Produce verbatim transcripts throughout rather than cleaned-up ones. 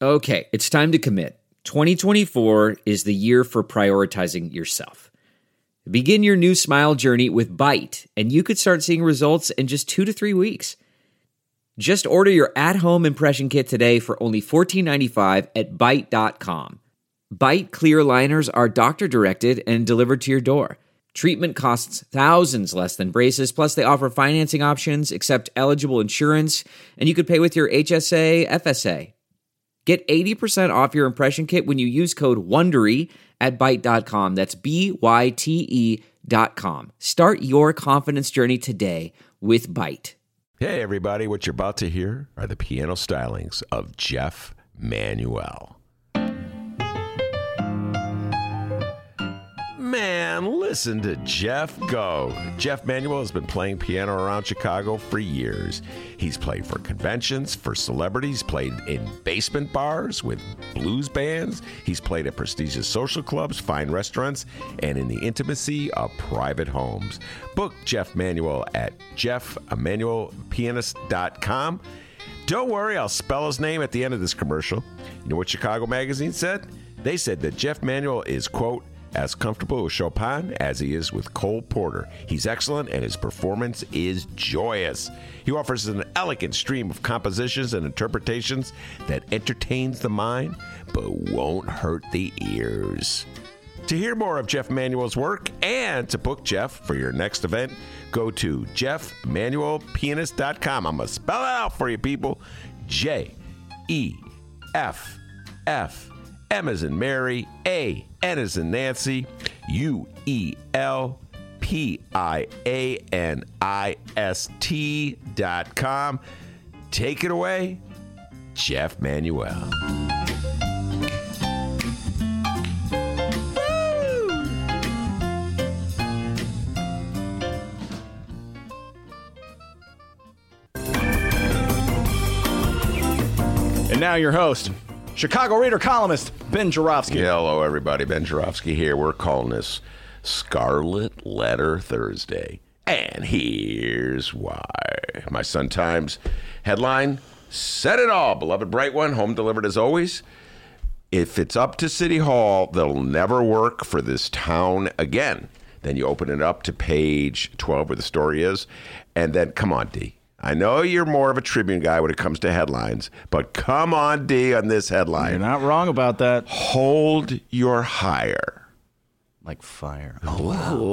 Okay, it's time to commit. twenty twenty-four is the year for prioritizing yourself. Begin your new smile journey with Byte, and you could start seeing results in just two to three weeks. Just order your at-home impression kit today for only fourteen ninety-five at byte dot com. Byte clear aligners are doctor-directed and delivered to your door. Treatment costs thousands less than braces, plus they offer financing options, accept eligible insurance, and you could pay with your H S A, F S A. Get eighty percent off your impression kit when you use code WONDERY at byte dot com. That's B Y T E dot com. Start your confidence journey today with Byte. Hey, everybody. What you're about to hear are the piano stylings of Jeff Manuel. Man, listen to Jeff go. Jeff Manuel has been playing piano around Chicago for years. He's played for conventions, for celebrities, played in basement bars with blues bands. He's played at prestigious social clubs, fine restaurants, and in the intimacy of private homes. Book Jeff Manuel at jeff manuel pianist dot com. Don't worry, I'll spell his name at the end of this commercial. You know what Chicago Magazine said? They said that Jeff Manuel is, quote, as comfortable with Chopin as he is with Cole Porter. He's excellent and his performance is joyous. He offers an elegant stream of compositions and interpretations that entertains the mind but won't hurt the ears. To hear more of Jeff Manuel's work and to book Jeff for your next event, go to jeff manuel pianist dot com. I'm going to spell it out for you, people. J E F F M as in Mary, A, N as in Nancy, U E L P I A N I S T dot com. Take it away, Jeff Manuel. And now your host, Chicago Reader columnist, Ben Joravsky. Yeah, hello, everybody. Ben Joravsky here. We're calling this Scarlet Letter Thursday. And here's why. My Sun Times headline, said it all. Beloved Bright One, home delivered as always. If it's up to City Hall, they'll never work for this town again. Then you open it up to page twelve where the story is. And then, come on, D. I know you're more of a Tribune guy when it comes to headlines, but come on, D, on this headline. You're not wrong about that. Hold your hire. Like fire. Oh,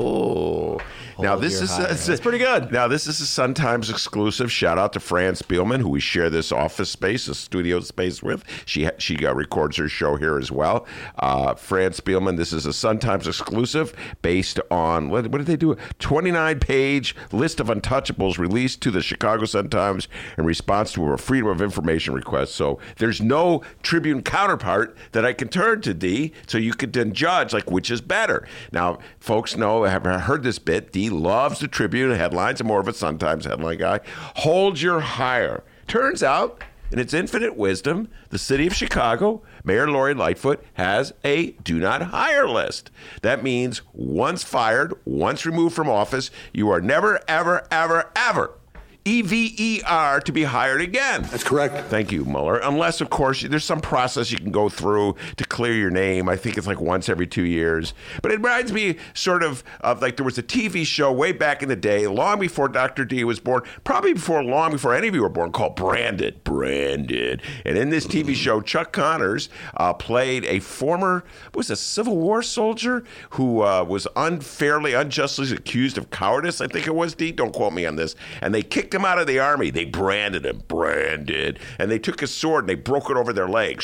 wow. Now this is That's pretty good. Now this is a Sun Times exclusive. Shout out to Fran Spielman, who we share this office space, a studio space with. She she uh, records her show here as well. Uh, Fran Spielman. This is a Sun Times exclusive based on what, what did they do? twenty-nine page list of untouchables released to the Chicago Sun Times in response to a Freedom of Information request. So there's no Tribune counterpart that I can turn to, D, so you could then judge like which is better. Now, folks know, have heard this bit. D loves the Tribune headlines. I'm more of a Sun Times headline guy. Hold your hire. Turns out, in its infinite wisdom, the city of Chicago, Mayor Lori Lightfoot, has a do not hire list. That means once fired, once removed from office, you are never, ever, ever, ever E V E R to be hired again. That's correct. Thank you, Mueller. Unless, of course, there's some process you can go through to clear your name. I think it's like once every two years. But it reminds me sort of of like there was a T V show way back in the day, long before Doctor D was born, probably before long before any of you were born, called Branded. Branded. And in this T V show, Chuck Connors uh, played a former, was a Civil War soldier who uh, was unfairly, unjustly accused of cowardice, I think it was, D. Don't quote me on this. And they kicked him out of the army. They branded him, branded. And they took his sword and they broke it over their legs.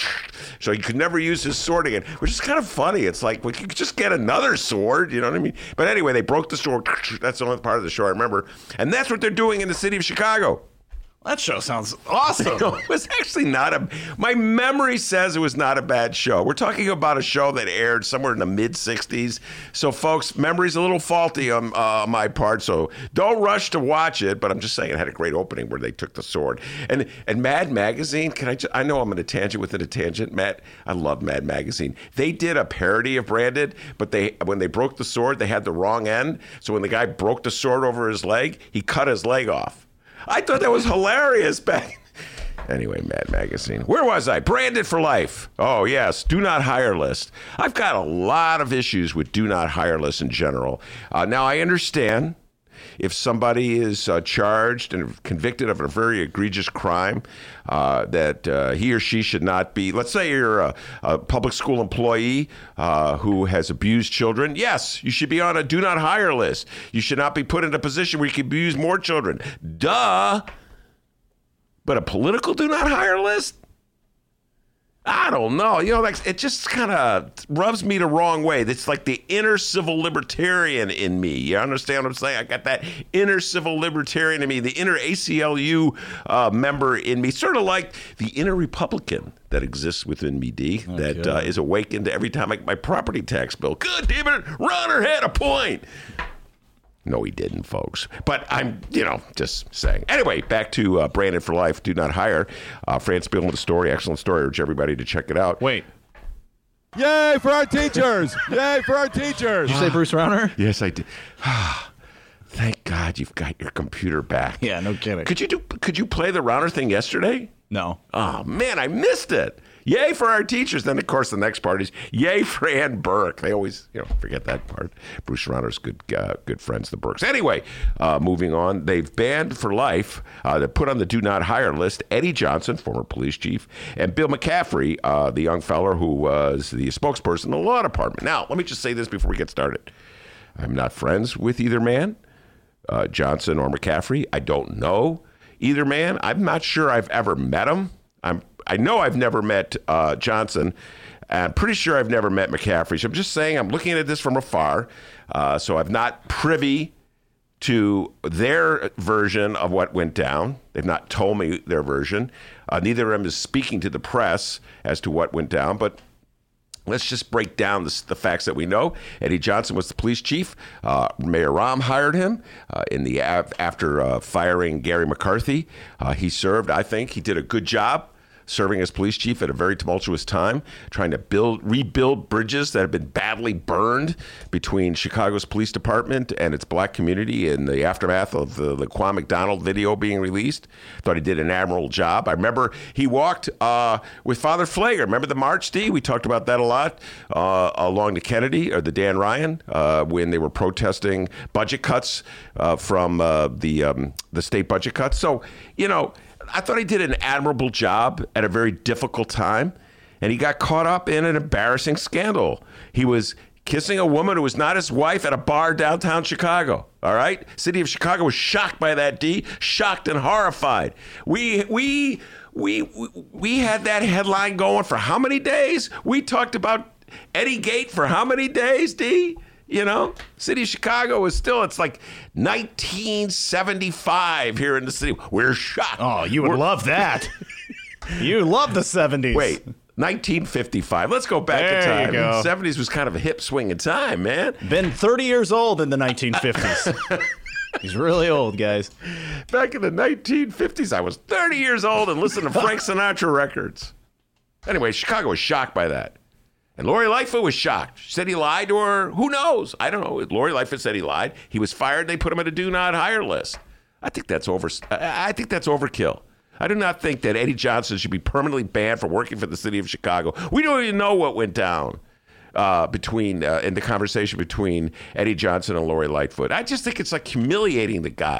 So he could never use his sword again, which is kind of funny. It's like, well, you could just get another sword, you know what I mean? But anyway, they broke the sword. That's the only part of the show I remember. And that's what they're doing in the city of Chicago. That show sounds awesome. No, it was actually not a, my memory says it was not a bad show. We're talking about a show that aired somewhere in the mid sixties. So folks, memory's a little faulty on uh, my part, so don't rush to watch it, but I'm just saying it had a great opening where they took the sword. And and Mad Magazine, can I just, I know I'm in a tangent within a tangent, Matt. I love Mad Magazine. They did a parody of Branded, but they when they broke the sword, they had the wrong end. So when the guy broke the sword over his leg, he cut his leg off. I thought that was hilarious back. Anyway, Mad Magazine. Where was I? Branded for life. Oh, yes. Do not hire list. I've got a lot of issues with do not hire list in general. Uh, now, I understand if somebody is uh, charged and convicted of a very egregious crime, uh, that uh, he or she should not be, let's say you're a, a public school employee uh, who has abused children. Yes, you should be on a do not hire list. You should not be put in a position where you can abuse more children. Duh. But a political do not hire list? I don't know. You know, like it just kind of rubs me the wrong way. It's like the inner civil libertarian in me. You understand what I'm saying? I got that inner civil libertarian in me, the inner A C L U uh, member in me, sort of like the inner Republican that exists within me, D, okay. that uh, is awakened every time I get my property tax bill. Good, damn it, Ronner had a point. No, he didn't, folks. But I'm, you know, just saying. Anyway, back to uh, Branded for Life, Do Not Hire. Uh, France Bill with a story, excellent story. I urge everybody to check it out. Wait. Yay for our teachers! Yay for our teachers! Did you say Bruce Rauner? Yes, I did. Thank God you've got your computer back. Yeah, no kidding. Could you do? Could you play the Rauner thing yesterday? No. Oh, man, I missed it. Yay for our teachers. Then, of course, the next part is yay for Ann Burke. They always, you know, forget that part. Bruce Rauner's good uh, good friends, the Burkes. Anyway, uh, moving on. They've banned for life, uh, they put on the do not hire list, Eddie Johnson, former police chief, and Bill McCaffrey, uh, the young feller who was the spokesperson in the law department. Now, let me just say this before we get started. I'm not friends with either man, uh, Johnson or McCaffrey. I don't know either man. I'm not sure I've ever met him. I'm I know I've never met uh, Johnson. I'm pretty sure I've never met McCaffrey. So I'm just saying I'm looking at this from afar. Uh, so I'm not privy to their version of what went down. They've not told me their version. Uh, neither of them is speaking to the press as to what went down. But let's just break down the, the facts that we know. Eddie Johnson was the police chief. Uh, Mayor Rahm hired him uh, in the after uh, firing Gary McCarthy. Uh, he served, I think, he did a good job serving as police chief at a very tumultuous time, trying to build, rebuild bridges that have been badly burned between Chicago's police department and its black community in the aftermath of the, the Quan McDonald video being released. Thought he did an admirable job. I remember he walked uh, with Father Pfleger. Remember the march, D? We talked about that a lot uh, along the Kennedy or the Dan Ryan uh, when they were protesting budget cuts uh, from uh, the um, the state budget cuts. So, you know, I thought he did an admirable job at a very difficult time, and he got caught up in an embarrassing scandal. He was kissing a woman who was not his wife at a bar downtown Chicago, all right? City of Chicago was shocked by that, D, shocked and horrified. We, we, we, we had that headline going for how many days? We talked about Eddie Gate for how many days, D? You know, city of Chicago is still, it's like nineteen seventy-five here in the city. We're shocked. Oh, you would We're, love that. You love the seventies. Wait, nineteen fifty-five. Let's go back there in time. You go. The seventies was kind of a hip swinging time, man. Been thirty years old in the nineteen fifties. He's really old, guys. Back in the nineteen fifties, I was thirty years old and listened to Frank Sinatra records. Anyway, Chicago was shocked by that. And Lori Lightfoot was shocked. She said he lied to her. Who knows? I don't know. Lori Lightfoot said he lied. He was fired. They put him on a do not hire list. I think that's over. I think that's overkill. I do not think that Eddie Johnson should be permanently banned from working for the city of Chicago. We don't even know what went down uh, between uh, in the conversation between Eddie Johnson and Lori Lightfoot. I just think it's like humiliating the guy.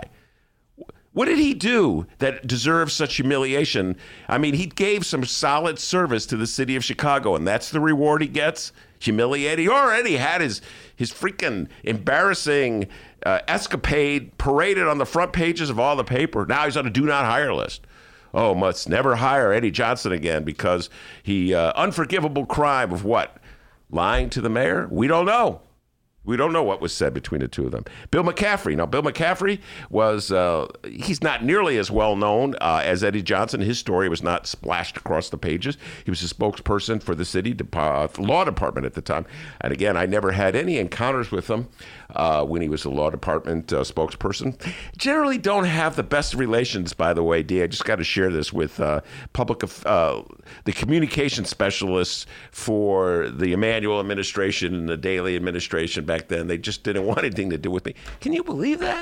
What did he do that deserves such humiliation? I mean, he gave some solid service to the city of Chicago, and that's the reward he gets? Humiliated? He already had his, his freaking embarrassing uh, escapade paraded on the front pages of all the paper. Now he's on a do not hire list. Oh, must never hire Eddie Johnson again because he, uh, unforgivable crime of what? Lying to the mayor? We don't know. We don't know what was said between the two of them. Bill McCaffrey. Now, Bill McCaffrey was, uh, he's not nearly as well known uh, as Eddie Johnson. His story was not splashed across the pages. He was a spokesperson for the city uh, law department at the time. And again, I never had any encounters with him uh, when he was a law department uh, spokesperson. Generally don't have the best relations, by the way, D. I just got to share this with uh, public, uh, the communication specialists for the Emanuel administration and the Daley administration back then. They just didn't want anything to do with me. Can you believe that?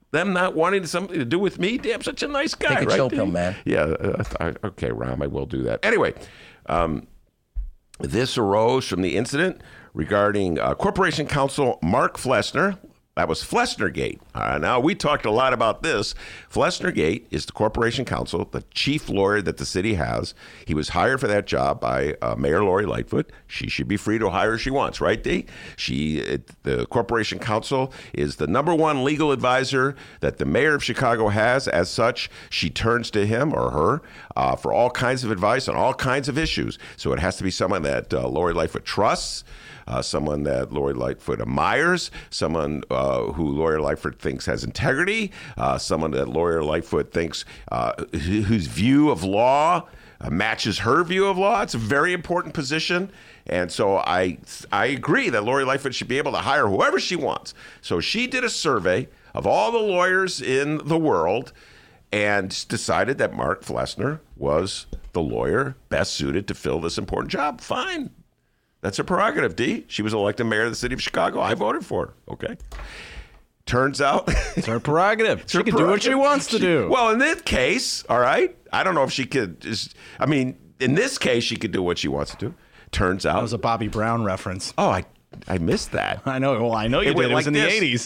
Them not wanting something to do with me? Damn, such a nice guy, Take a right? chill pill, man. Yeah. Uh, I, okay, Ram, I will do that. Anyway, um, this arose from the incident regarding uh, Corporation Counsel Mark Flessner. That was Flessner-gate. Uh, now, we talked a lot about this. Flessner-gate is the corporation counsel, the chief lawyer that the city has. He was hired for that job by uh, Mayor Lori Lightfoot. She should be free to hire if she wants, right, Dee? She, it, the corporation counsel is the number one legal advisor that the mayor of Chicago has. As such, she turns to him or her uh, for all kinds of advice on all kinds of issues. So it has to be someone that uh, Lori Lightfoot trusts. Uh, someone that Lori Lightfoot admires, someone uh, who Lori Lightfoot thinks has integrity, uh, someone that Lori Lightfoot thinks uh, whose view of law uh, matches her view of law. It's a very important position. And so I I agree that Lori Lightfoot should be able to hire whoever she wants. So she did a survey of all the lawyers in the world and decided that Mark Flessner was the lawyer best suited to fill this important job. Fine. That's her prerogative, D. She was elected mayor of the city of Chicago. I voted for her. Okay. Turns out it's her prerogative. It's she her can do what she prerogative. wants to She- do. Well, in this case, all right. I don't know if she could just, I mean, in this case, she could do what she wants to do. Turns out. That was a Bobby Brown reference. oh, I I missed that. I know. Well, I know you It did. went It was like in this. the eighties.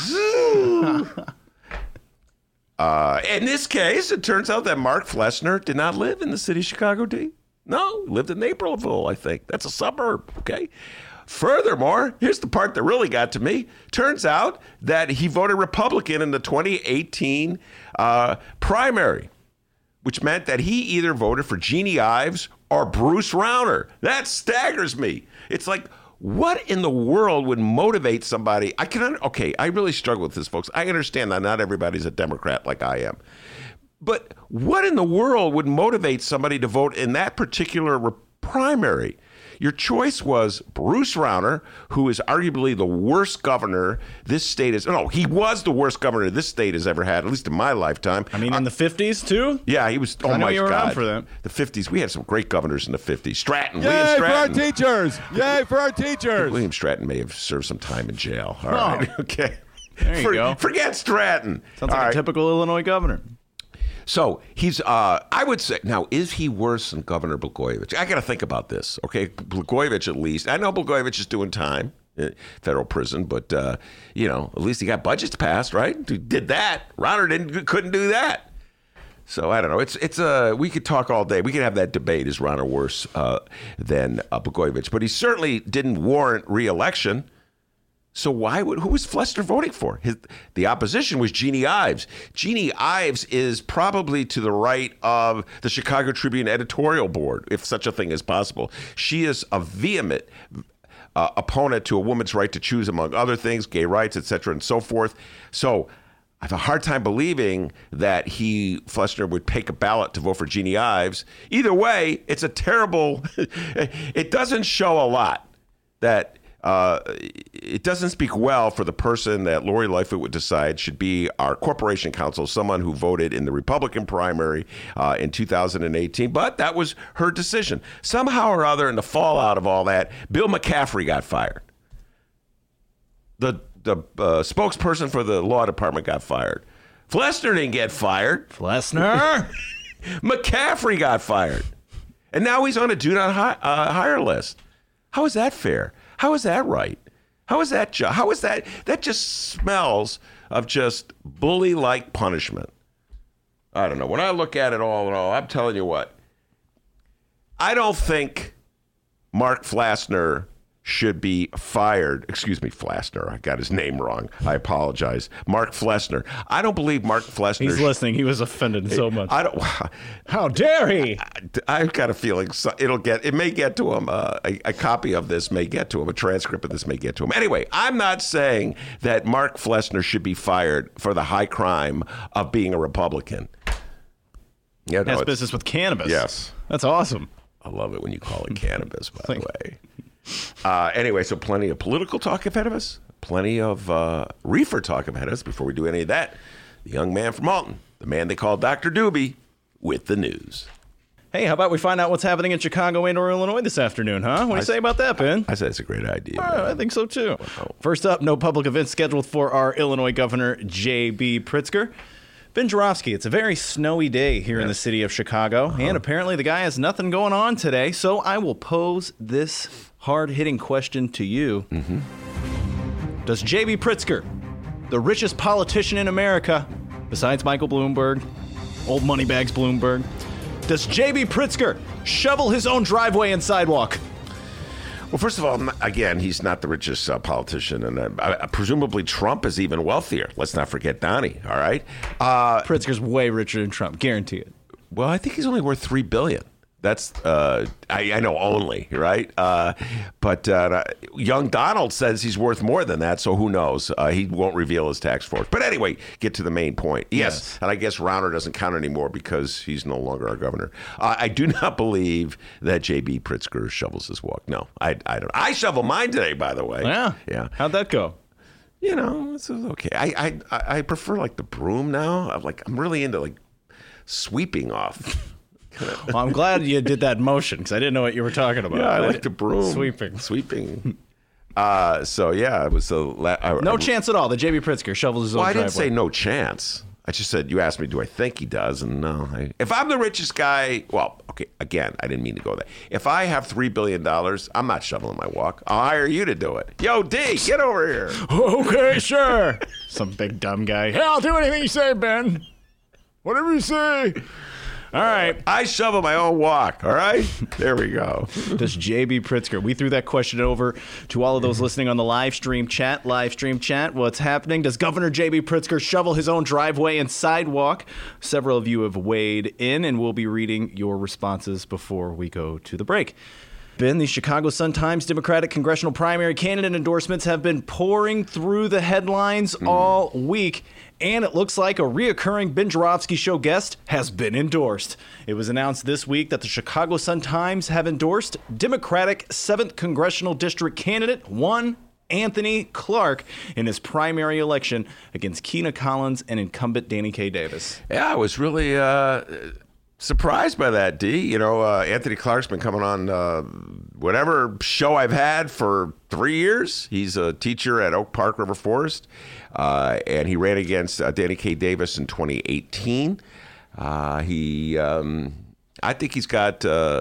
Uh, in this case, it turns out that Mark Flessner did not live in the city of Chicago, D. No, lived in Naperville, I think. That's a suburb, okay? Furthermore, here's the part that really got to me. Turns out that he voted Republican in the twenty eighteen uh, primary, which meant that he either voted for Jeannie Ives or Bruce Rauner. That staggers me. It's like, what in the world would motivate somebody? I can, okay, I really struggle with this, folks. I understand that not everybody's a Democrat like I am. But what in the world would motivate somebody to vote in that particular re- primary? Your choice was Bruce Rauner, who is arguably the worst governor this state has. No, he was the worst governor this state has ever had, at least in my lifetime. I mean, in the fifties, too? Yeah, he was. Oh I know my you were around God, for that. The fifties. We had some great governors in the fifties. Stratton, William Yay for our Stratton. teachers! Yay for our teachers! William Stratton may have served some time in jail. All Oh. right, okay. There you For- go. Forget Stratton. Sounds All like right. a typical Illinois governor. So he's, uh, I would say, now, is he worse than Governor Blagojevich? I got to think about this, okay? Blagojevich, at least. I know Blagojevich is doing time in federal prison, but, uh, you know, at least he got budgets passed, right? He did that. Rauner didn't, couldn't do that. So I don't know. It's, it's uh, we could talk all day. We could have that debate. Is Rauner worse uh, than uh, Blagojevich? But he certainly didn't warrant re-election. So why would, who was Flessner voting for? His, the opposition was Jeannie Ives. Jeannie Ives is probably to the right of the Chicago Tribune editorial board, if such a thing is possible. She is a vehement uh, opponent to a woman's right to choose, among other things, gay rights, et cetera, and so forth. So I have a hard time believing that he, Flessner, would take a ballot to vote for Jeannie Ives. Either way, it's a terrible, it doesn't show a lot that, Uh, it doesn't speak well for the person that Lori Lightfoot would decide should be our corporation counsel, someone who voted in the Republican primary uh, in two thousand eighteen. But that was her decision. Somehow or other, in the fallout of all that, Bill McCaffrey got fired. The the uh, spokesperson for the law department got fired. Flessner didn't get fired. Flessner? McCaffrey got fired. And now he's on a do not hi- uh, hire list. How is that fair? How is that right? How is that ju- How is that? That just smells of just bully-like punishment. I don't know. When I look at it all in all, I'm telling you what. I don't think Mark Flessner should be fired. Excuse me, Flessner. I got his name wrong. I apologize. Mark Flessner. I don't believe Mark Flessner. He's listening. He was offended so much. I don't. How dare he? I've got a feeling so- it'll get. It may get to him. Uh, a, a copy of this may get to him. A transcript of this may get to him. Anyway, I'm not saying that Mark Flessner should be fired for the high crime of being a Republican. Yeah, no, Has it's- business with cannabis. Yes. That's awesome. I love it when you call it cannabis, by the way. Uh, anyway, so plenty of political talk ahead of us. Plenty of uh, reefer talk ahead of us. Before we do any of that, the young man from Alton, the man they call Doctor Doobie, with the news. Hey, how about we find out what's happening in Chicago and or Illinois this afternoon, huh? What do you say about that, Ben? I said it's a great idea. All right, I think so, too. Wow. First up, no public events scheduled for our Illinois Governor, J B. Pritzker. Ben Joravsky, it's a very snowy day here yeah. in the city of Chicago, uh-huh. and apparently the guy has nothing going on today, so I will pose this hard-hitting question to you. Mm-hmm. Does J B. Pritzker, the richest politician in America, besides Michael Bloomberg, old moneybags Bloomberg, does J B. Pritzker shovel his own driveway and sidewalk? Well, first of all, again, he's not the richest uh, politician, and uh, uh, presumably Trump is even wealthier. Let's not forget Donnie, all right? Uh, Pritzker's way richer than Trump, guarantee it. Well, I think he's only worth three billion dollars. That's, uh, I, I know only, right? Uh, but uh, young Donald says he's worth more than that, so who knows? Uh, he won't reveal his tax force. But anyway, get to the main point. Yes, yes. And I guess Rauner doesn't count anymore because he's no longer our governor. Uh, I do not believe that J B. Pritzker shovels his walk. No, I, I don't. I shovel mine today, by the way. Yeah? Yeah. How'd that go? You know, it's okay. I, I, I prefer, like, the broom now. I'm, like, I'm really into, like, sweeping off. Well, I'm glad you did that motion because I didn't know what you were talking about. Yeah, I like the broom. Sweeping. Sweeping. Uh, so, yeah, it was a... La- I, no I, chance at all that J B. Pritzker shovels his well, own driveway. Well, I didn't say no chance. I just said, you asked me, do I think he does? And no. I, if I'm the richest guy... Well, okay, again, I didn't mean to go there. If I have three billion dollars, I'm not shoveling my walk. I'll hire you to do it. Yo, D, get over here. Okay, sure. Some big dumb guy. Hey, I'll do anything you say, Ben. Whatever you say. All right. I shovel my own walk, all right? There we go. Does J B. Pritzker, we threw that question over to all of those listening on the live stream chat. Live stream chat, what's happening? Does Governor J B. Pritzker shovel his own driveway and sidewalk? Several of you have weighed in, and we'll be reading your responses before we go to the break. Ben, the Chicago Sun-Times Democratic congressional primary candidate endorsements have been pouring through the headlines mm. all week, and it looks like a reoccurring Ben Joravsky Show guest has been endorsed. It was announced this week that the Chicago Sun-Times have endorsed Democratic seventh Congressional District candidate, one Anthony Clark, in his primary election against Keena Collins and incumbent Danny K. Davis. Yeah, I was really... Uh... surprised by that, D. You know, uh, Anthony Clark's been coming on uh, whatever show I've had for three years. He's a teacher at Oak Park River Forest, uh, and he ran against uh, Danny K. Davis in twenty eighteen. Uh, he, um, I think he's got, uh,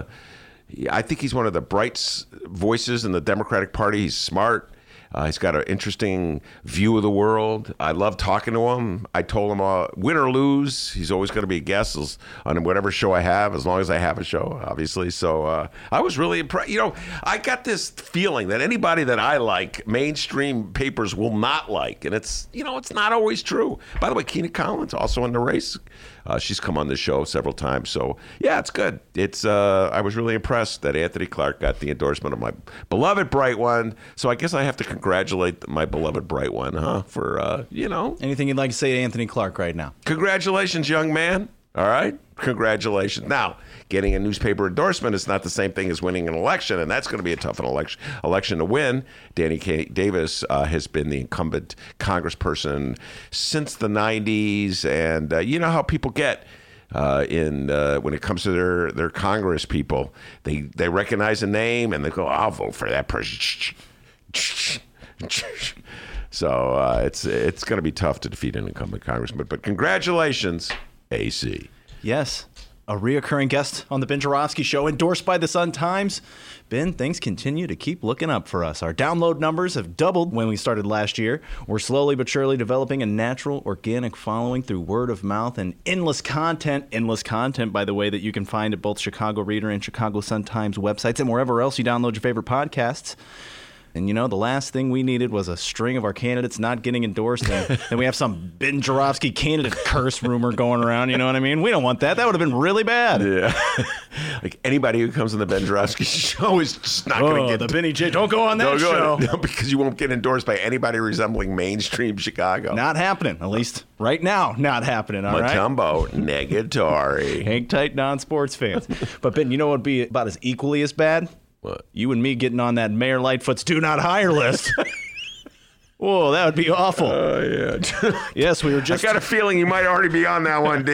I think he's one of the bright voices in the Democratic Party. He's smart. Uh, he's got an interesting view of the world. I love talking to him. I told him, uh, win or lose, he's always going to be a guest on whatever show I have, as long as I have a show, obviously. So uh, I was really impressed. You know, I got this feeling that anybody that I like, mainstream papers will not like. And it's, you know, it's not always true. By the way, Keena Collins, also in the race. Uh, she's come on the show several times. So, yeah, it's good. It's. Uh, I was really impressed that Anthony Clark got the endorsement of my beloved Bright One. So I guess I have to congratulate my beloved Bright One, huh? For, uh, you know. Anything you'd like to say to Anthony Clark right now? Congratulations, young man. All right? Congratulations. Now, getting a newspaper endorsement is not the same thing as winning an election, and that's going to be a tough election election to win. Danny K. Davis uh, has been the incumbent congressperson since the nineties, and uh, you know how people get uh, in uh, when it comes to their, their Congress people. They, they recognize a name, and they go, I'll vote for that person. So uh, it's, it's going to be tough to defeat an incumbent congressman, but congratulations, A C. Yes, a reoccurring guest on the Ben Joravsky Show, endorsed by the Sun-Times. Ben, things continue to keep looking up for us. Our download numbers have doubled when we started last year. We're slowly but surely developing a natural, organic following through word of mouth and endless content. Endless content, by the way, that you can find at both Chicago Reader and Chicago Sun-Times websites and wherever else you download your favorite podcasts. And, you know, the last thing we needed was a string of our candidates not getting endorsed. And then we have some Ben Joravsky candidate curse rumor going around. You know what I mean? We don't want that. That would have been really bad. Yeah. Like anybody who comes on the Ben Joravsky Show is just not oh, going to get... the Benny J. Don't go on that don't show. Go, no, because you won't get endorsed by anybody resembling mainstream Chicago. Not happening. At least right now, not happening. All right? Matumbo, negatory. Hang tight, non-sports fans. But, Ben, you know what would be about as equally as bad? What? You and me getting on that Mayor Lightfoot's do not hire list. Whoa, that would be awful. Oh, yeah. Yes, we were just... I got a feeling you might already be on that one,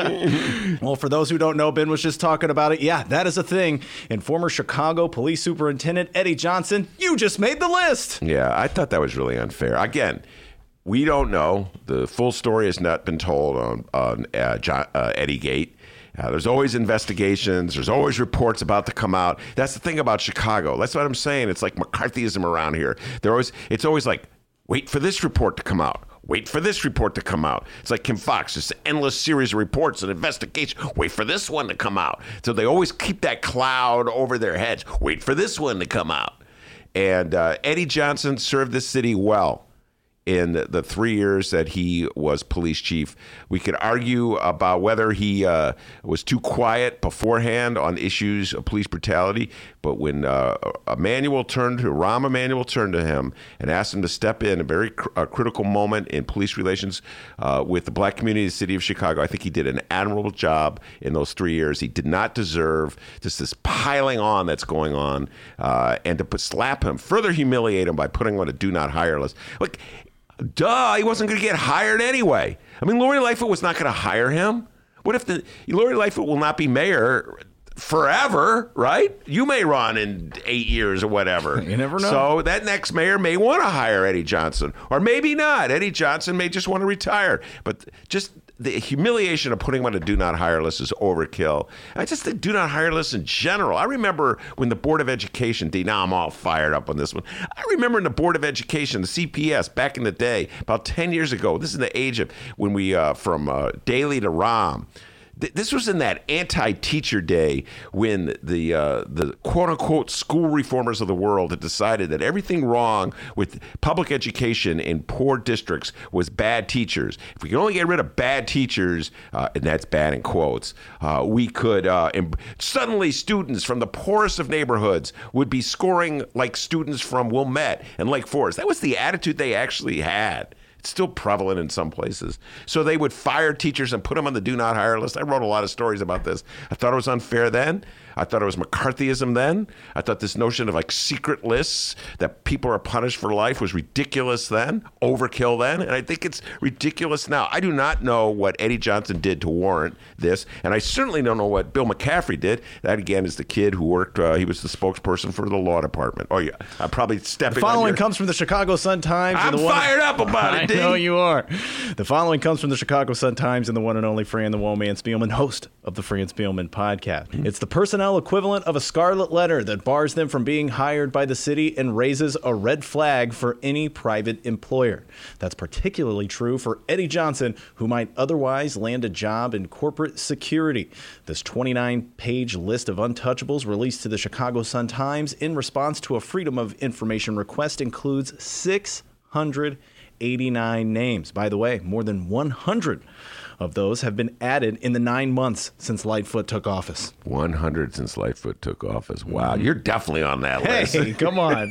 D. Well, for those who don't know, Ben was just talking about it. Yeah, that is a thing. And former Chicago Police Superintendent Eddie Johnson, you just made the list. Yeah, I thought that was really unfair. Again, we don't know. The full story has not been told on, on uh, John, uh, Eddie Gate. Uh, there's always investigations. There's always reports about to come out. That's the thing about Chicago. That's what I'm saying. It's like McCarthyism around here. They're always. It's always like, wait for this report to come out. Wait for this report to come out. It's like Kim Fox, just an endless series of reports and investigations. Wait for this one to come out. So they always keep that cloud over their heads. Wait for this one to come out. And uh, Eddie Johnson served this city well in the, the three years that he was police chief. We could argue about whether he uh, was too quiet beforehand on issues of police brutality, but when uh, Emanuel turned to, Rahm Emanuel turned to him and asked him to step in a very cr- a critical moment in police relations uh, with the black community of the city of Chicago, I think he did an admirable job in those three years. He did not deserve just this piling on that's going on uh, and to put, slap him, further humiliate him by putting him on a do not hire list. Look, duh, he wasn't going to get hired anyway. I mean, Lori Lightfoot was not going to hire him. What if the Lori Lightfoot will not be mayor forever, right? You may run in eight years or whatever. You never know. So that next mayor may want to hire Eddie Johnson, or maybe not. Eddie Johnson may just want to retire. But just the humiliation of putting him on a do not hire list is overkill. I just think do not hire lists in general. I remember when the Board of Education, now I'm all fired up on this one. I remember in the Board of Education, the C P S, back in the day, about ten years ago, this is the age of when we, uh, from uh, Daley to Rahm, this was in that anti-teacher day when the uh, the quote-unquote school reformers of the world had decided that everything wrong with public education in poor districts was bad teachers. If we could only get rid of bad teachers, uh, and that's bad in quotes, uh, we could uh, imp- suddenly students from the poorest of neighborhoods would be scoring like students from Wilmette and Lake Forest. That was the attitude they actually had. Still prevalent in some places. So they would fire teachers and put them on the do not hire list. I wrote a lot of stories about this. I thought it was unfair then. I thought it was McCarthyism then. I thought this notion of like secret lists that people are punished for life was ridiculous then, overkill then, and I think it's ridiculous now. I do not know what Eddie Johnson did to warrant this, and I certainly don't know what Bill McCaffrey did. That, again, is the kid who worked, uh, he was the spokesperson for the law department. Oh, yeah, I'm probably stepping The following on your... comes from the Chicago Sun-Times. I'm the one... fired up about it, I know you are. The following comes from the Chicago Sun-Times and the one and only Fran the Woman Spielman, host of the Fran Spielman podcast. Mm-hmm. It's the personnel equivalent of a scarlet letter that bars them from being hired by the city and raises a red flag for any private employer. That's particularly true for Eddie Johnson, who might otherwise land a job in corporate security. This twenty-nine page list of untouchables released to the Chicago Sun-Times in response to a Freedom of Information request includes six hundred eighty-nine names. By the way, more than one hundred of those have been added in the nine months since Lightfoot took office. one hundred since Lightfoot took office. Wow, you're definitely on that list. Hey, come on.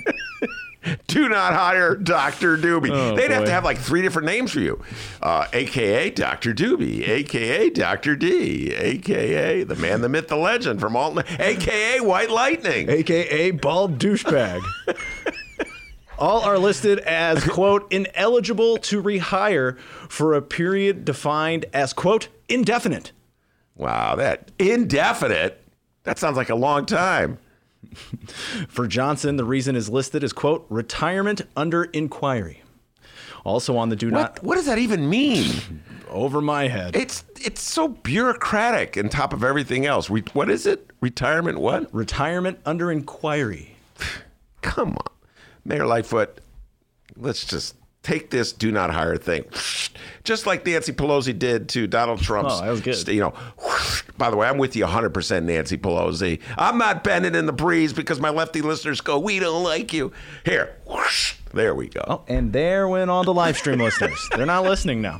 Do not hire Doctor Doobie. Oh, They'd boy. have to have like three different names for you, uh, A K A Doctor Doobie, A K A Doctor D, A K A the man, the myth, the legend from Alton, A K A White Lightning. A K A bald douchebag. All are listed as, quote, ineligible to rehire for a period defined as, quote, indefinite. Wow, that indefinite, that sounds like a long time. For Johnson, the reason is listed as, quote, retirement under inquiry. Also on the do not... What, what does that even mean? Over my head. It's it's so bureaucratic on top of everything else. Re, what is it? Retirement what? Retirement under inquiry. Come on. Mayor Lightfoot, let's just take this do not hire thing. Just like Nancy Pelosi did to Donald Trump's. Oh, that was good. You know, by the way, I'm with you one hundred percent, Nancy Pelosi. I'm not bending in the breeze because my lefty listeners go, we don't like you. Here, there we go. Oh, and there went all the live stream listeners. They're not listening now.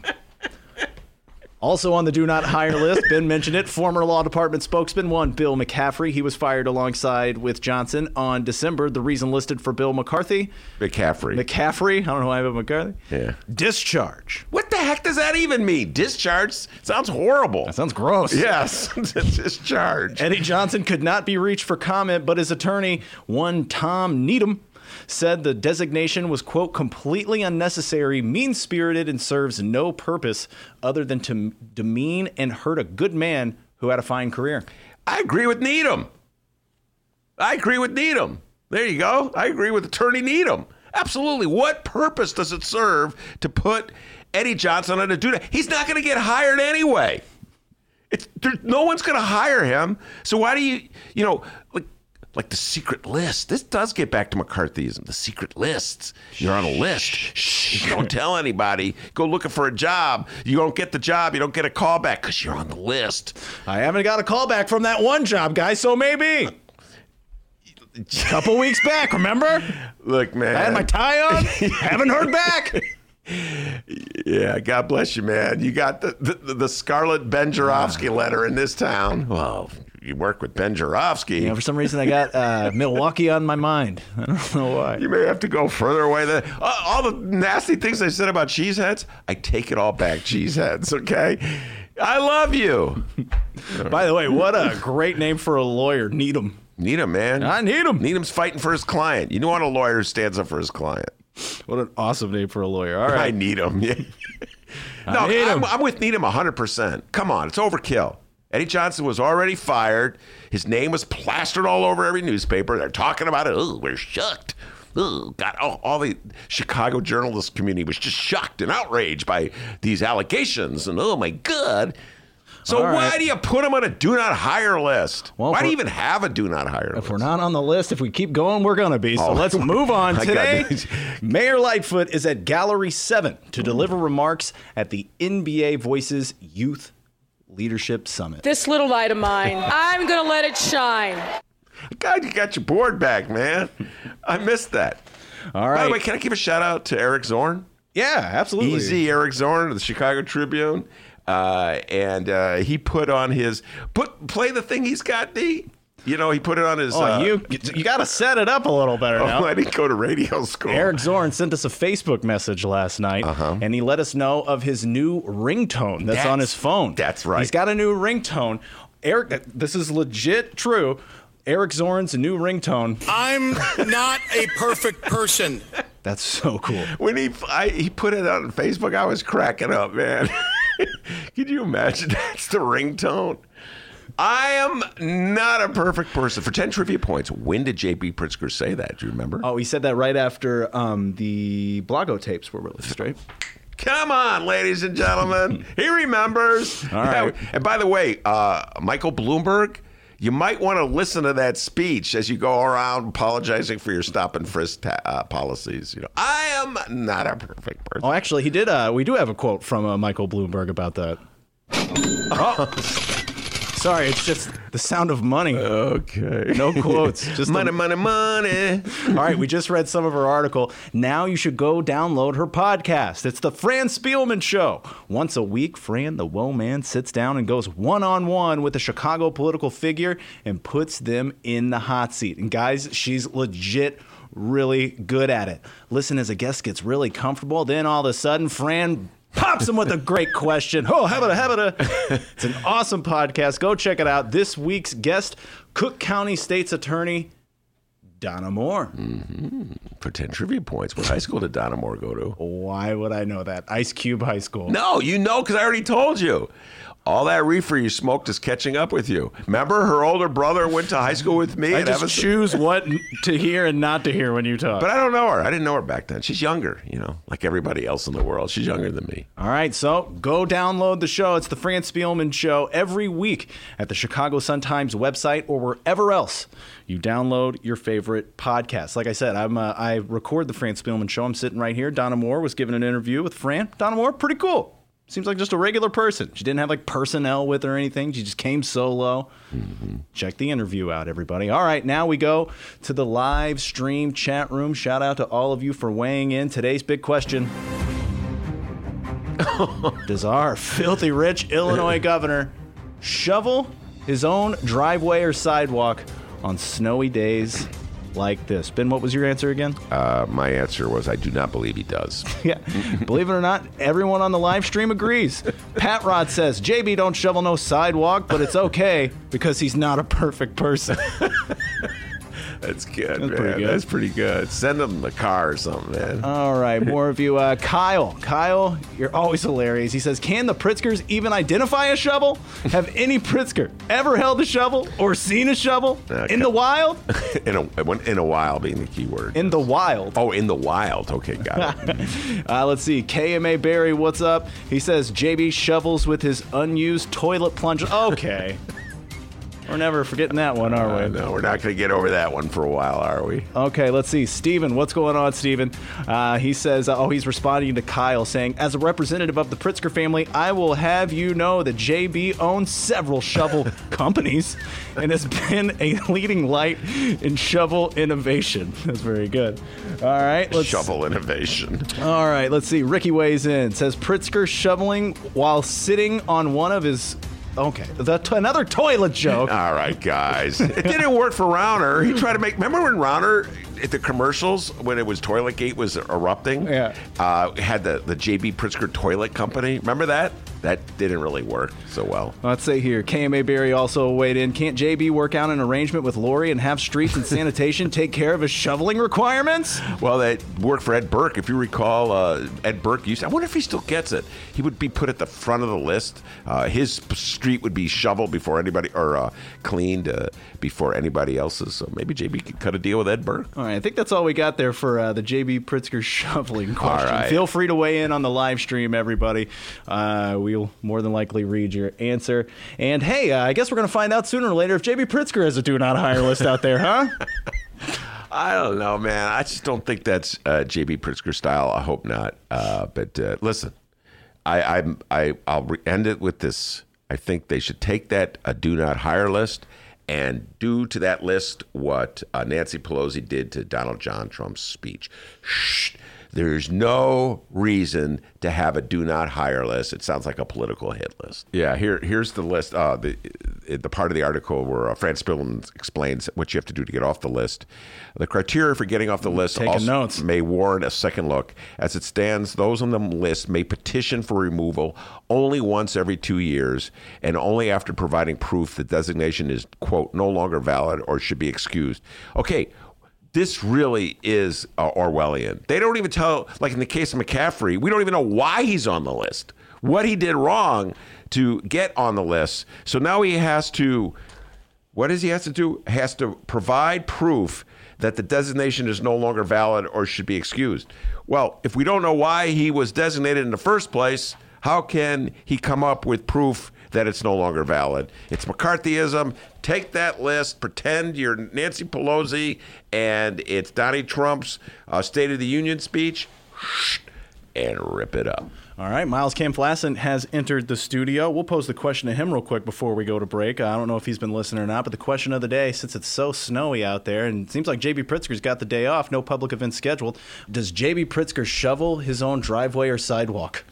Also on the do not hire list, Ben mentioned it, former law department spokesman one, Bill McCaffrey. He was fired alongside with Johnson on December. The reason listed for Bill McCarthy. McCaffrey. McCaffrey. I don't know why I have McCarthy. Yeah. Discharge. What the heck does that even mean? Discharge? Sounds horrible. That sounds gross. Yes. Discharge. Eddie Johnson could not be reached for comment, but his attorney, one Tom Needham, said the designation was, quote, completely unnecessary, mean-spirited, and serves no purpose other than to demean and hurt a good man who had a fine career. I agree with Needham. I agree with Needham. There you go. I agree with Attorney Needham. Absolutely. What purpose does it serve to put Eddie Johnson on a duty? He's not going to get hired anyway. It's there, no one's going to hire him. So why do you, you know, like like the secret list? This does get back to McCarthyism. The secret lists. You're on a list. Shh, don't tell anybody. Go looking for a job. You don't get the job. You don't get a call back because you're on the list. I haven't got a call back from that one job, guys, so maybe. A couple weeks back, remember? Look, man. I had my tie on. Haven't heard back. Yeah, God bless you, man. You got the the, the Scarlett Ben Joravsky letter in this town. Well, you work with Ben Joravsky. You know, for some reason, I got uh, Milwaukee on my mind. I don't know why. You may have to go further away. Than, uh, all the nasty things I said about cheeseheads, I take it all back, cheeseheads, okay? I love you. By the way, what a great name for a lawyer, Needham. Needham, man. I need him. Needham's fighting for his client. You know what a lawyer who stands up for his client. What an awesome name for a lawyer. All right. I need him. Yeah. No, I need him. I'm, I'm with Needham one hundred percent. Come on, it's overkill. Eddie Johnson was already fired. His name was plastered all over every newspaper. They're talking about it. Oh, we're shocked. Oh, God, oh, all the Chicago journalist community was just shocked and outraged by these allegations. And oh, my God. So All right. why do you put him on a do not hire list? Well, why do for- you even have a do not hire list? If we're not on the list, if we keep going, we're going to be. So Oh. let's move on. I got Today, this. Mayor Lightfoot is at Gallery seven to deliver remarks at the N B A Voices Youth Leadership Summit. This little light of mine, I'm going to let it shine. God, you got your board back, man. I missed that. All By right. the way, can I give a shout out to Eric Zorn? Yeah, absolutely. Easy Eric Zorn of the Chicago Tribune. Uh, and uh, he put on his, put play the thing he's got, D. You know, he put it on his. Oh, uh, you you got to set it up a little better oh, now. I didn't go to radio school. Eric Zorn sent us a Facebook message last night, Uh-huh. and he let us know of his new ringtone that's, That's- on his phone. that's right. He's got a new ringtone. Eric, this is legit true. Eric Zorn's new ringtone. I'm not a perfect person. That's so cool. When he I, he put it on Facebook, I was cracking up, man. Could you imagine that's the ringtone? I am not a perfect person. For ten trivia points, when did J B Pritzker say that? Do you remember? Oh, he said that right after um, the Blago tapes were released, right? Come on, ladies and gentlemen. He remembers. All right. And by the way, uh, Michael Bloomberg, you might want to listen to that speech as you go around apologizing for your stop and frisk ta- uh, policies. You know, I am not a perfect person. Oh, actually, he did. Uh, we do have a quote from uh, Michael Bloomberg about that. Oh. Sorry, it's just the sound of money. Okay. No quotes. Just money, the- money, money. All right, we just read some of her article. Now you should go download her podcast. It's the Fran Spielman Show. Once a week, Fran, the woe man, sits down and goes one-on-one with a Chicago political figure and puts them in the hot seat. And guys, she's legit really good at it. Listen as a guest gets really comfortable. Then all of a sudden, Fran pops him with a great question. Oh, habita, habita. It's an awesome podcast. Go check it out. This week's guest, Cook County State's Attorney, Donna Moore. For ten trivia points, what high school did Donna Moore go to? Why would I know that? Ice Cube High School. No, you know, because I already told you. All that reefer you smoked is catching up with you. Remember, her older brother went to high school with me. I at just Evanston? choose what to hear and not to hear when you talk. But I don't know her. I didn't know her back then. She's younger, you know, like everybody else in the world. She's younger than me. All right, so go download the show. It's the Fran Spielman Show every week at the Chicago Sun-Times website or wherever else you download your favorite podcast. Like I said, I'm uh, I record the Fran Spielman Show. I'm sitting right here. Donna Moore was giving an interview with Fran. Donna Moore, pretty cool. Seems like just a regular person. She didn't have like personnel with her or anything. She just came solo. Mm-hmm. Check the interview out, everybody. All right, now we go to the live stream chat room. Shout out to all of you for weighing in. Today's big question. Does our filthy rich Illinois governor shovel his own driveway or sidewalk on snowy days like this? Ben, what was your answer again? Uh, my answer was I do not believe he does. Yeah, believe it or not, everyone on the live stream agrees. Pat Rod says, J B don't shovel no sidewalk, but it's okay because he's not a perfect person. That's good, That's man. pretty good. That's pretty good. Send them the car or something, man. All right, more of you. Uh, Kyle. Kyle, you're always hilarious. He says, can the Pritzkers even identify a shovel? Have any Pritzker ever held a shovel or seen a shovel Uh, in the wild? in a in a while being the key word. In the wild. Oh, in the wild. Okay, got it. uh, let's see. K M A Barry, what's up? He says, J B shovels with his unused toilet plunger. Okay. We're never forgetting that one, are we? Uh, no, we're not going to get over that one for a while, are we? Okay, let's see. Steven, what's going on, Steven? Uh, he says, uh, oh, he's responding to Kyle saying, as a representative of the Pritzker family, I will have you know that J B owns several shovel companies and has been a leading light in shovel innovation. That's very good. All right. Let's, Shovel innovation. All right, let's see. Ricky weighs in. Says, Pritzker shoveling while sitting on one of his... Okay, the t- another toilet joke. All right, guys. It didn't work for Rauner. He tried to make... Remember when Rauner, at the commercials, when it was Toiletgate was erupting? Yeah. Uh, had the, the J B Pritzker Toilet Company. Remember that? That didn't really work so well. Let's say here, K M A Barry also weighed in. Can't J B work out an arrangement with Lori and have streets and sanitation take care of his shoveling requirements? Well, that worked for Ed Burke. If you recall, uh, Ed Burke used to, I wonder if he still gets it. He would be put at the front of the list. Uh, his street would be shoveled before anybody, or uh, cleaned uh, before anybody else's. So maybe J B could cut a deal with Ed Burke. All right, I think that's all we got there for uh, the J B Pritzker shoveling question. All right. Feel free to weigh in on the live stream, everybody. Uh, we'll more than likely read your answer. And hey, uh, I guess we're going to find out sooner or later if J B Pritzker has a do not hire list out there, huh? I don't know, man. I just don't think that's uh, J B Pritzker style. I hope not. Uh, but uh, listen, I, I'm, I, I'll re- end it with this. I think they should take that uh, do not hire list and do to that list what uh, Nancy Pelosi did to Donald John Trump's speech. Shh. There's no reason to have a do not hire list. It sounds like a political hit list. Yeah, here here's the list. Uh, the the part of the article where uh, Fran Spillman explains what you have to do to get off the list. The criteria for getting off the list Taking also notes. may warrant a second look. As it stands, those on the list may petition for removal only once every two years and only after providing proof that designation is, quote, no longer valid or should be excused. Okay. This really is uh, Orwellian. They don't even tell, like in the case of McCaffrey, we don't even know why he's on the list, what he did wrong to get on the list. So now he has to, what does he have to do? He has to provide proof that the designation is no longer valid or should be excused. Well, if we don't know why he was designated in the first place, how can he come up with proof that it's no longer valid? It's McCarthyism. Take that list, pretend you're Nancy Pelosi, and it's Donnie Trump's uh, State of the Union speech, and rip it up. All right, Miles Kamflassen has entered the studio. We'll pose the question to him real quick before we go to break. I don't know if he's been listening or not, but the question of the day, since it's so snowy out there, and it seems like J B Pritzker's got the day off, no public events scheduled, does J B Pritzker shovel his own driveway or sidewalk?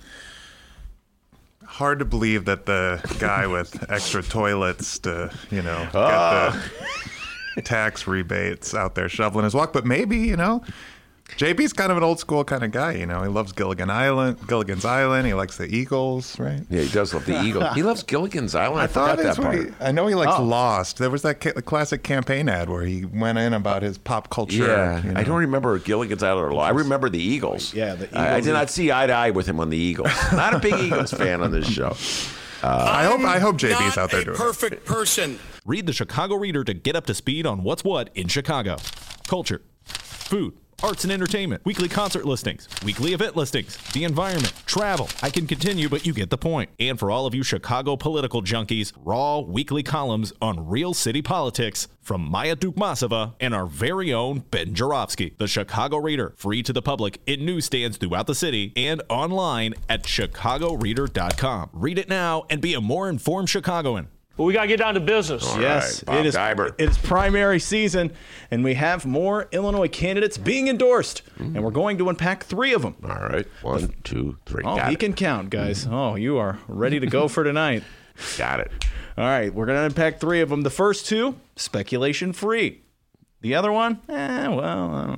Hard to believe that the guy with extra toilets to, you know, get Ah. the tax rebates out there shoveling his walk. But maybe, you know, J B's kind of an old school kind of guy. You know, he loves Gilligan Island, Gilligan's Island. He likes the Eagles, right? Yeah, he does love the Eagle. He loves Gilligan's Island. I, I thought forgot that's that what part. he, I know he likes Oh. Lost. There was that ca- classic campaign ad where he went in about his pop culture. Yeah, you know. I don't remember Gilligan's Island or Law. I remember the Eagles. Yeah, the I, I Eagles did is- not see eye to eye with him on the Eagles. Not a big Eagles fan on this show. I hope I hope J B's Not out there a doing it. perfect person. Read the Chicago Reader to get up to speed on what's what in Chicago. Culture, food, arts and entertainment, weekly concert listings, weekly event listings, the environment, travel. I can continue, but you get the point. And for all of you Chicago political junkies, raw weekly columns on real city politics from Maya Dukmasova and our very own Ben Jarofsky. The Chicago Reader, free to the public in newsstands throughout the city and online at chicago reader dot com. Read it now and be a more informed Chicagoan. But we got to get down to business. All Yes, right, Bob it is. Dibert. It is primary season, and we have more Illinois candidates being endorsed, Mm-hmm. and we're going to unpack three of them. All right. One, two, three. Oh, Got he it. can count, guys. Oh, you are ready to go for tonight. Got it. All right, we're going to unpack three of them. The first two, speculation free. The other one, eh, well, I don't know.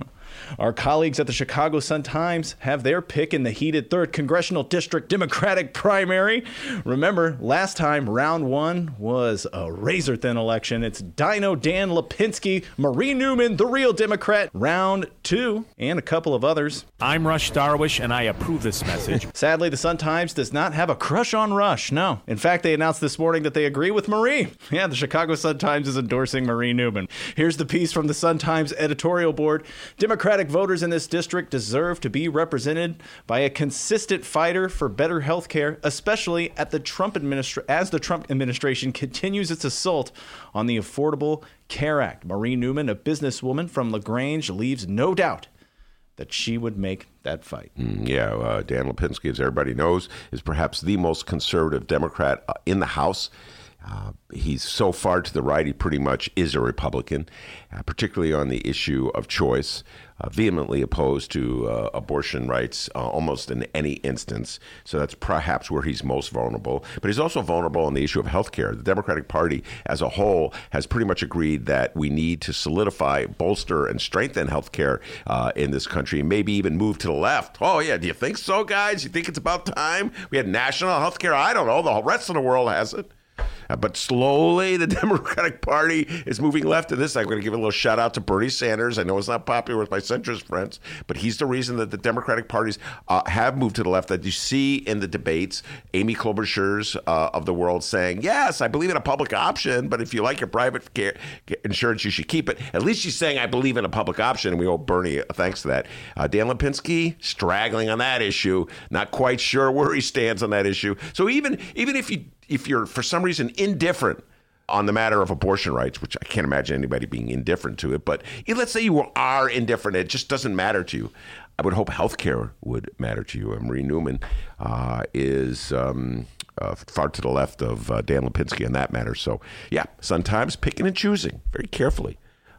Our colleagues at the Chicago Sun-Times have their pick in the heated third Congressional District Democratic primary. Remember, last time round one was a razor-thin election. It's Dino Dan Lipinski, Marie Newman, the real Democrat, round two, and a couple of others. I'm Rush Darwish, and I approve this message. Sadly, the Sun-Times does not have a crush on Rush, no. In fact, they announced this morning that they agree with Marie. Yeah, the Chicago Sun-Times is endorsing Marie Newman. Here's the piece from the Sun-Times editorial board. Democratic voters in this district deserve to be represented by a consistent fighter for better health care, especially at the Trump administra- as the Trump administration continues its assault on the Affordable Care Act. Marie Newman, a businesswoman from LaGrange, leaves no doubt that she would make that fight. Mm, yeah, uh, Dan Lipinski, as everybody knows, is perhaps the most conservative Democrat uh, in the House. Uh, he's so far to the right, he pretty much is a Republican, uh, particularly on the issue of choice, uh, vehemently opposed to uh, abortion rights uh, almost in any instance. So that's perhaps where he's most vulnerable. But he's also vulnerable on the issue of health care. The Democratic Party as a whole has pretty much agreed that we need to solidify, bolster, and strengthen health care uh, in this country, maybe even move to the left. Oh, yeah, do you think so, guys? You think it's about time we had national health care? I don't know. The rest of the world has it. Uh, but slowly, the Democratic Party is moving left in this. I'm going to give a little shout out to Bernie Sanders. I know it's not popular with my centrist friends, but he's the reason that the Democratic parties uh, have moved to the left. That you see in the debates, Amy Klobuchar's uh, of the world saying, yes, I believe in a public option, but if you like your private care insurance, you should keep it. At least she's saying, I believe in a public option, and we owe Bernie thanks to that. Uh, Dan Lipinski, straggling on that issue, not quite sure where he stands on that issue. So even even if you if you're for some reason indifferent on the matter of abortion rights, which I can't imagine anybody being indifferent to it, but let's say you are indifferent, it just doesn't matter to you. I would hope healthcare would matter to you. And Marie Newman uh, is um, uh, far to the left of uh, Dan Lipinski on that matter. So, yeah, sometimes picking and choosing very carefully.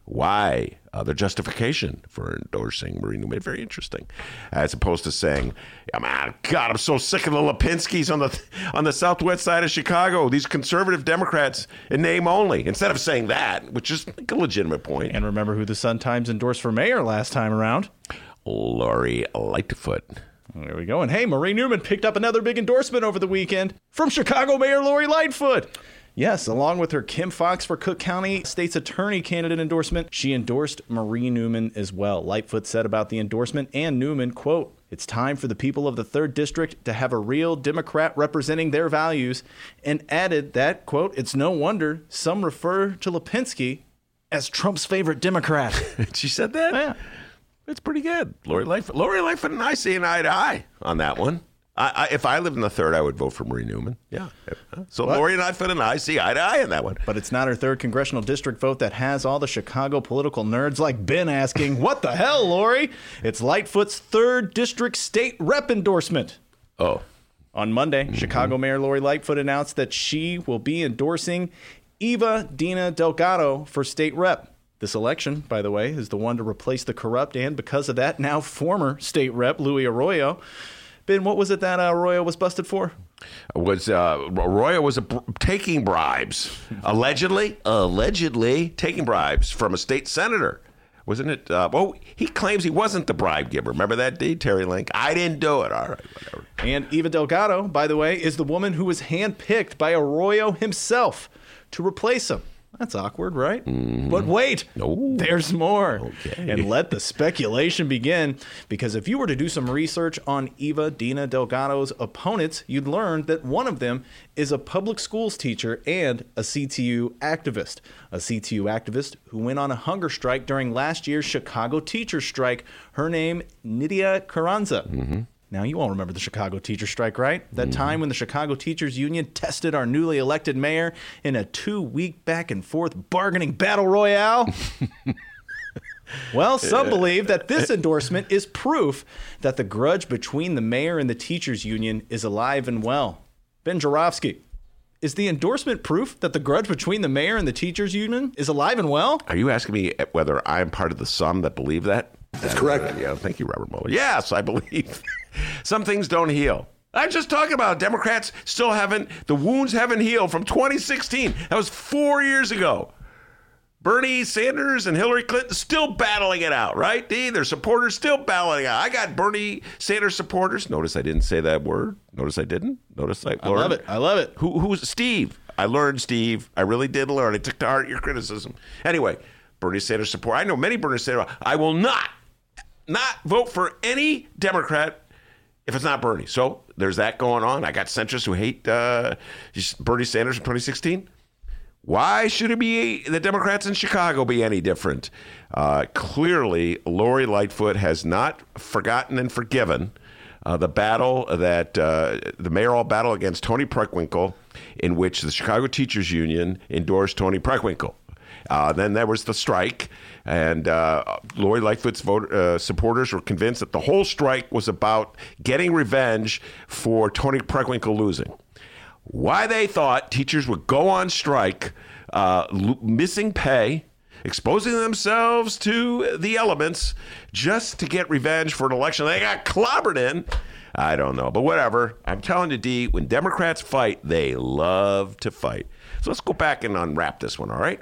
Why? Uh, their justification for endorsing Marie Newman. Very interesting. As opposed to saying, oh, man, God, I'm so sick of the Lipinskis on the on the southwest side of Chicago, these conservative Democrats in name only. Instead of saying that, which is like a legitimate point. And remember who the Sun-Times endorsed for mayor last time around? Lori Lightfoot. There we go. And hey, Marie Newman picked up another big endorsement over the weekend from Chicago Mayor Lori Lightfoot. Yes, along with her Kim Foxx for Cook County State's Attorney candidate endorsement, she endorsed Marie Newman as well. Lightfoot said about the endorsement and Newman, quote, it's time for the people of the third District to have a real Democrat representing their values, and added that, quote, it's no wonder some refer to Lipinski as Trump's favorite Democrat. She said that? Yeah. That's pretty good. Lori Lightfoot. Lori Lightfoot and I see an eye to eye on that one. I, I, if I lived in the third, I would vote for Marie Newman. Yeah. So what? Lori Lightfoot and I see eye to eye on that one. But it's not her third congressional district vote that has all the Chicago political nerds like Ben asking, what the hell, Lori? It's Lightfoot's third district state rep endorsement. Oh. On Monday, mm-hmm. Chicago Mayor Lori Lightfoot announced that she will be endorsing Eva Dina Delgado for state rep. This election, by the way, is the one to replace the corrupt and, because of that, now former state rep Louis Arroyo. Ben, what was it that uh, Arroyo was busted for? Was uh, Arroyo was a, taking bribes, allegedly, allegedly taking bribes from a state senator. Wasn't it? Uh, well, he claims he wasn't the bribe giver. Remember that, D? Terry Link? I didn't do it. All right, whatever. And Eva Delgado, by the way, is the woman who was handpicked by Arroyo himself to replace him. That's awkward, right? Mm-hmm. But wait, no. There's more. Okay. And let the speculation begin, because if you were to do some research on Eva Dina Delgado's opponents, you'd learn that one of them is a public schools teacher and a C T U activist. A C T U activist who went on a hunger strike during last year's Chicago teacher strike. Her name, Nydia Carranza. Mm-hmm. Now, you all remember the Chicago teacher strike, right? That mm-hmm. time when the Chicago Teachers Union tested our newly elected mayor in a two-week back-and-forth bargaining battle royale. Well, some believe that this endorsement is proof that the grudge between the mayor and the teachers union is alive and well. Ben Joravsky, is the endorsement proof that the grudge between the mayor and the teachers union is alive and well? Are you asking me whether I'm part of the some that believe that? That's correct. Uh, yeah, thank you, Robert Mueller. Yes, I believe. Some things don't heal. I'm just talking about Democrats still haven't, the wounds haven't healed from twenty sixteen. That was four years ago. Bernie Sanders and Hillary Clinton still battling it out, right, D? Their supporters still battling it out. I got Bernie Sanders supporters. Notice I didn't say that word. Notice I didn't. Notice I learned. I love it. I love it. Who, who's Steve? I learned, Steve. I really did learn. I took to heart your criticism. Anyway, Bernie Sanders support. I know many Bernie Sanders. I will not, not vote for any Democrat if it's not Bernie. So there's that going on. I got centrists who hate uh, Bernie Sanders in twenty sixteen. Why should it be the Democrats in Chicago be any different? Uh, clearly, Lori Lightfoot has not forgotten and forgiven uh, the battle that uh, the mayoral battle against Tony Preckwinkle, in which the Chicago Teachers Union endorsed Tony Preckwinkle. Uh, then there was the strike, and uh, Lori Lightfoot's vote, uh, supporters were convinced that the whole strike was about getting revenge for Tony Preckwinkle losing. Why they thought teachers would go on strike, uh, l- missing pay, exposing themselves to the elements just to get revenge for an election they got clobbered in, I don't know. But whatever. I'm telling you, D, when Democrats fight, they love to fight. So let's go back and unwrap this one, all right?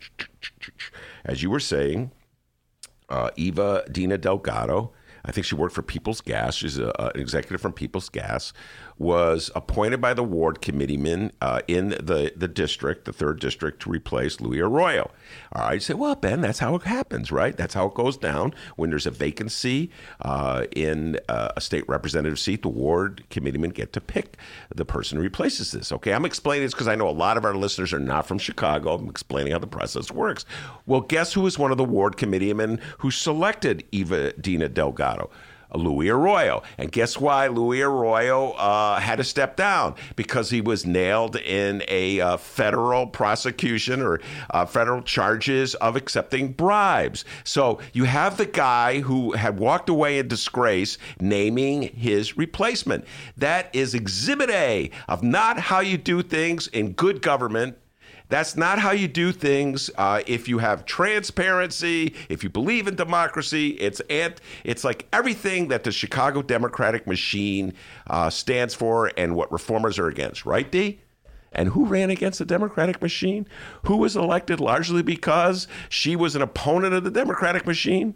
As you were saying, uh, Eva Dina Delgado, I think she worked for People's Gas. She's a, uh, an executive from People's Gas, was appointed by the ward committeeman uh, in the, the district, the third district, to replace Louis Arroyo. All right, you say, well, Ben, that's how it happens, right? That's how it goes down. When there's a vacancy uh, in uh, a state representative seat, the ward committeemen get to pick the person who replaces this. Okay, I'm explaining this because I know a lot of our listeners are not from Chicago. I'm explaining how the process works. Well, guess who was one of the ward committeemen who selected Eva Dina Delgado? Louis Arroyo. And guess why Louis Arroyo uh, had to step down? Because he was nailed in a uh, federal prosecution or uh, federal charges of accepting bribes. So you have the guy who had walked away in disgrace naming his replacement. That is Exhibit A of not how you do things in good government. That's not how you do things. Uh, if you have transparency, if you believe in democracy, it's ant, it's like everything that the Chicago Democratic machine uh, stands for and what reformers are against, right, D? And who ran against the Democratic machine? Who was elected largely because she was an opponent of the Democratic machine?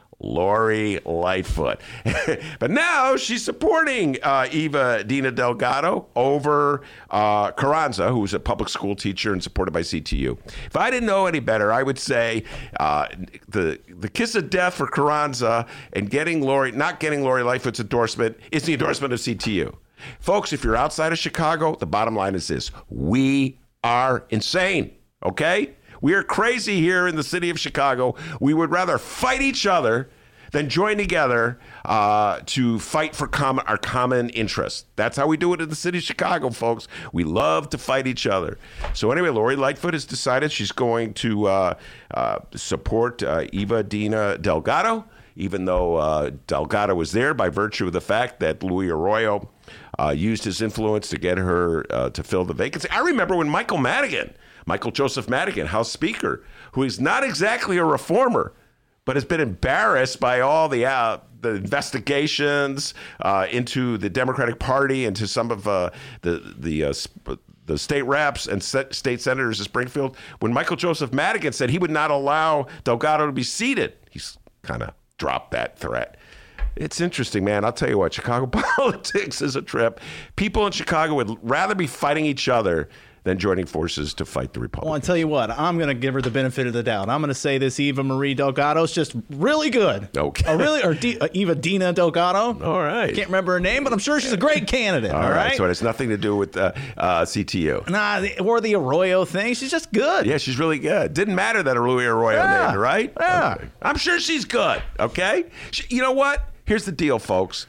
Lori Lightfoot. But now she's supporting uh, Eva Dina Delgado over uh, Carranza, who's a public school teacher and supported by C T U. If I didn't know any better, I would say uh, the the kiss of death for Carranza and getting Lori, not getting Lori Lightfoot's endorsement is the endorsement of C T U. Folks, if you're outside of Chicago, the bottom line is this: we are insane, okay? We are crazy here in the city of Chicago. We would rather fight each other than join together uh, to fight for common, our common interests. That's how we do it in the city of Chicago, folks. We love to fight each other. So anyway, Lori Lightfoot has decided she's going to uh, uh, support uh, Eva Dina Delgado, even though uh, Delgado was there by virtue of the fact that Louis Arroyo uh, used his influence to get her uh, to fill the vacancy. I remember when Michael Madigan, Michael Joseph Madigan, House Speaker, who is not exactly a reformer, but has been embarrassed by all the uh, the investigations uh, into the Democratic Party, into some of uh, the the uh, sp- the state reps and set state senators of Springfield. When Michael Joseph Madigan said he would not allow Delgado to be seated, he's kind of dropped that threat. It's interesting, man. I'll tell you what, Chicago politics is a trip. People in Chicago would rather be fighting each other than joining forces to fight the Republicans. Well, I tell you what, I'm going to give her the benefit of the doubt. I'm going to say this Eva Marie Delgado is just really good. Okay. Oh, really? Or D- uh, Eva Dina Delgado. All right. Can't remember her name, but I'm sure she's a great candidate. all, all right. right. So it has nothing to do with uh, uh, C T U. Nah, the, or the Arroyo thing. She's just good. Yeah, she's really good. Didn't matter that Louis Arroyo Yeah. named her, right? Yeah. Okay. I'm sure she's good, okay? She, you know what? Here's the deal, folks.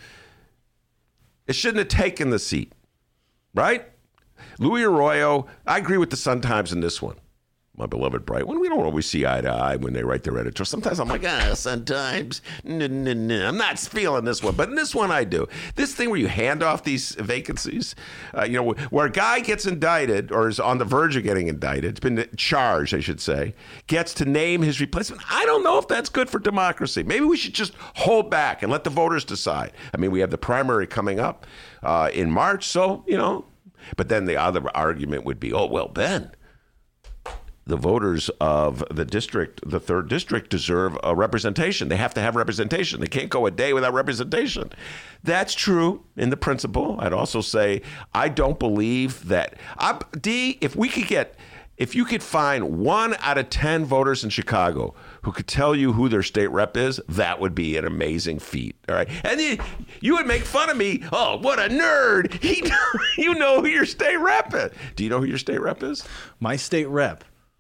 It shouldn't have taken the seat, right? Louis Arroyo, I agree with the Sun-Times in this one. My beloved Brightman, we don't always see eye to eye when they write their editor. Sometimes I'm like, ah, Sun-Times, no, no, no. I'm not feeling this one, but in this one I do. This thing where you hand off these vacancies, uh, you know, where a guy gets indicted or is on the verge of getting indicted, it's been charged, I should say, gets to name his replacement. I don't know if that's good for democracy. Maybe we should just hold back and let the voters decide. I mean, we have the primary coming up uh, in March, so, you know, but then the other argument would be, oh, well, Ben, the voters of the district, the third district, deserve a representation. They have to have representation. They can't go a day without representation. That's true in the principle. I'd also say I don't believe that. I, D, if we could get, if you could find one out of ten voters in Chicago who could tell you who their state rep is, that would be an amazing feat. All right, and you, you would make fun of me. Oh, what a nerd! He, you know who your state rep is. Do you know who your state rep is? My state rep.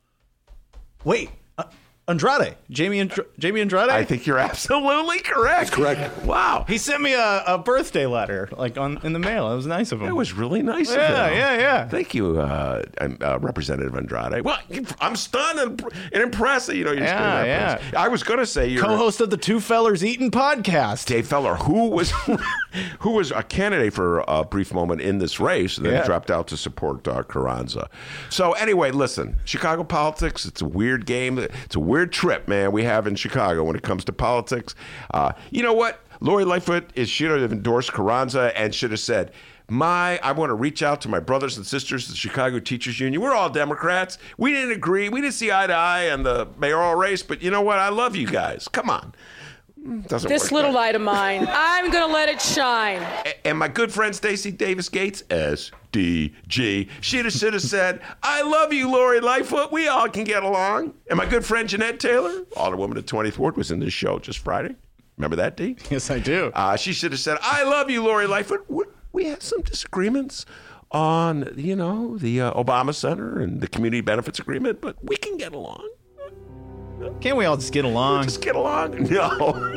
Wait, uh, Andrade, Jamie, and, Jamie Andrade. I think you're absolutely correct. That's correct. Wow, he sent me a, a birthday letter, like on in the mail. It was nice of him. It was really nice yeah, of him. Yeah, yeah, yeah. Thank you, uh, uh, Representative Andrade. Well, I'm stunned and, and impressed that you know your yeah, state rep yeah. is. I was going to say you're co-host of the Two Fellers Eating podcast. Dave Feller, who was who was a candidate for a brief moment in this race, then yeah. dropped out to support uh, Carranza. So anyway, listen, Chicago politics, it's a weird game. It's a weird trip, man, we have in Chicago when it comes to politics. Uh, you know what? Lori Lightfoot is, should have endorsed Carranza and should have said, My, I want to reach out to my brothers and sisters of the Chicago Teachers Union. We're all Democrats. We didn't agree. We didn't see eye to eye on the mayoral race, but you know what? I love you guys. Come on. Doesn't this work little that. light of mine, I'm going to let it shine. A- and my good friend Stacey Davis Gates, S D G, she'd have should have said, I love you, Lori Lightfoot. We all can get along. And my good friend Jeanette Taylor, alderwoman of twentieth Ward, was in this show just Friday. Remember that, D? Yes, I do. Uh, she should have said, I love you, Lori Lightfoot. We, we had some disagreements on, you know, the uh, Obama Center and the Community Benefits Agreement, but we can get along. Can't we all just get along? Just get along? No.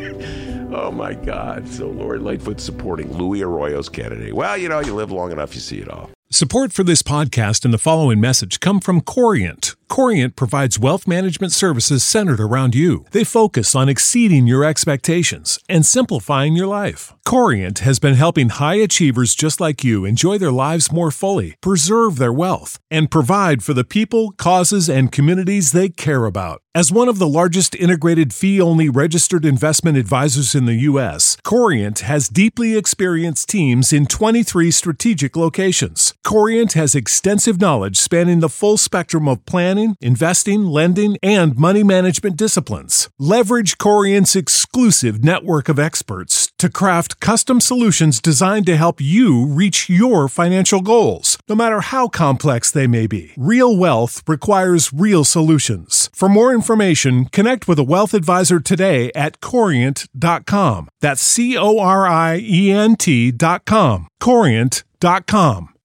Oh, my God. So Lori Lightfoot supporting Louis Arroyo's candidate. Well, you know, you live long enough, you see it all. Support for this podcast and the following message come from Corient. Corient provides wealth management services centered around you. They focus on exceeding your expectations and simplifying your life. Corient has been helping high achievers just like you enjoy their lives more fully, preserve their wealth, and provide for the people, causes, and communities they care about. As one of the largest integrated fee-only registered investment advisors in the U S, Corient has deeply experienced teams in twenty-three strategic locations. Corient has extensive knowledge spanning the full spectrum of planning, investing, lending, and money management disciplines. Leverage Corient's exclusive network of experts to craft custom solutions designed to help you reach your financial goals, no matter how complex they may be. Real wealth requires real solutions. For more information, connect with a wealth advisor today at corient dot com. That's C O R I E N T dot com. corient dot com.